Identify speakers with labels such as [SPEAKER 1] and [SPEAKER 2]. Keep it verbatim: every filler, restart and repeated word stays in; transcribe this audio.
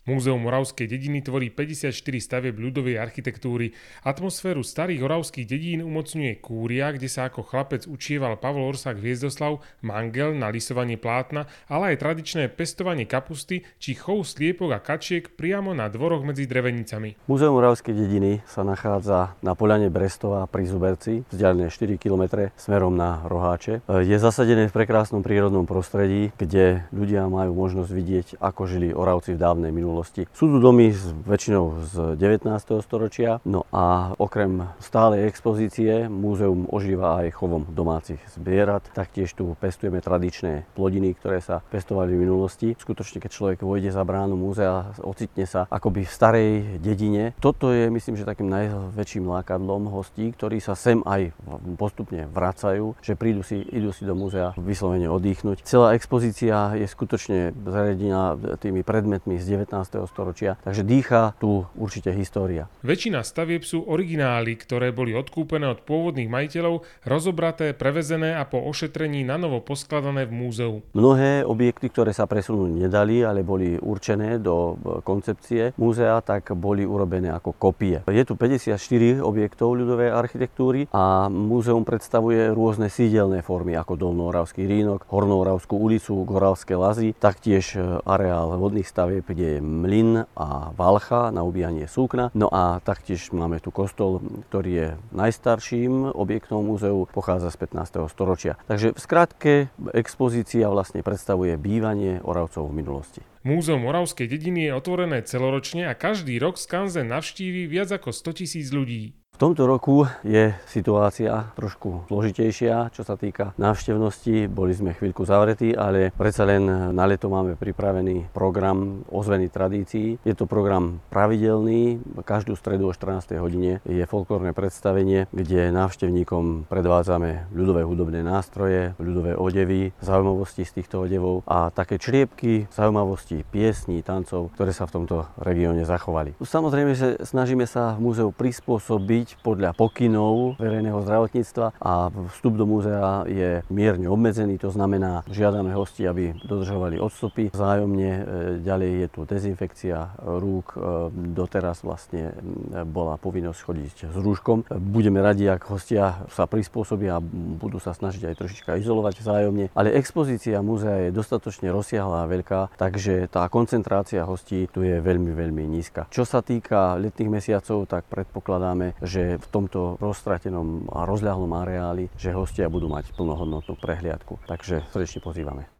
[SPEAKER 1] Múzeum oravskej dediny tvorí päťdesiatštyri stavieb ľudovej architektúry. Atmosféru starých oravských dedín umocňuje kúria, kde sa ako chlapec učieval Pavol Orsák Hviezdoslav, mangel na lisovanie plátna, ale aj tradičné pestovanie kapusty či chov sliepok a kačiek priamo na dvoroch medzi drevenicami.
[SPEAKER 2] Múzeum oravskej dediny sa nachádza na poľane Brestova pri Zuberci, vzdialené štyri kilometre smerom na Roháče. Je zasadené v prekrásnom prírodnom prostredí, kde ľudia majú možnosť vidieť, ako žili Oravci v dávnej minulosti. Sú tu domy z, väčšinou z devätnásteho storočia, no a okrem stálej expozície múzeum ožíva aj chovom domácich zvierat. Taktiež tu pestujeme tradičné plodiny, ktoré sa pestovali v minulosti. Skutočne, keď človek vojde za bránu múzea, ocitne sa akoby v starej dedine. Toto je, myslím, že takým najväčším lákadlom hostí, ktorí sa sem aj postupne vracajú, že prídu si, idú si do múzea vyslovene oddychnúť. Celá expozícia je skutočne zariadená tými predmetmi z devätnásteho storočia, takže dýcha tu určite história.
[SPEAKER 1] Väčšina stavieb sú originály, ktoré boli odkúpené od pôvodných majiteľov, rozobraté, prevezené a po ošetrení nanovo poskladané v múzeu.
[SPEAKER 2] Mnohé objekty, ktoré sa presunúť nedali, ale boli určené do koncepcie múzea, tak boli urobené ako kopie. Je tu päťdesiatštyri objektov ľudovej architektúry a múzeum predstavuje rôzne sídelné formy, ako Dolnooravský rínok, Hornooravskú ulicu, Goravské lazy, taktiež areál vodných stavieb, kde je mlyn a valcha na ubíjanie súkna. No a taktiež máme tu kostol, ktorý je najstarším objektom múzeu, pochádza z pätnásteho storočia. Takže v skratke expozícia vlastne predstavuje bývanie Oravcov v minulosti.
[SPEAKER 1] Múzeum oravskej dediny je otvorené celoročne a každý rok skanzen navštíví viac ako stotisíc ľudí.
[SPEAKER 2] V tomto roku je situácia trošku zložitejšia, čo sa týka návštevnosti. Boli sme chvíľku zavretí, ale predsa len na leto máme pripravený program ozvený tradícií. Je to program pravidelný, každú stredu o štrnástej hodine je folklórne predstavenie, kde návštevníkom predvádzame ľudové hudobné nástroje, ľudové odevy, zaujímavosti z týchto odevov a také čriepky, zaujímavosti piesní, tancov, ktoré sa v tomto regióne zachovali. Samozrejme, že snažíme sa v múzeu prispôsobiť podľa pokynov verejného zdravotníctva a vstup do múzea je mierne obmedzený, to znamená, žiadame hostí, aby dodržovali odstupy vzájomne. Ďalej je tu dezinfekcia rúk, doteraz vlastne bola povinnosť chodiť s rúškom. Budeme radi, ak hostia sa prispôsobia a budú sa snažiť aj trošička izolovať vzájomne, ale expozícia múzea je dostatočne rozsiahla a veľká, takže tá koncentrácia hostí tu je veľmi, veľmi nízka. Čo sa týka letných mesiacov, tak predpokladáme, že v tomto roztratenom a rozľahlom areáli, že hostia budú mať plnohodnotnú prehliadku. Takže srdečne pozývame.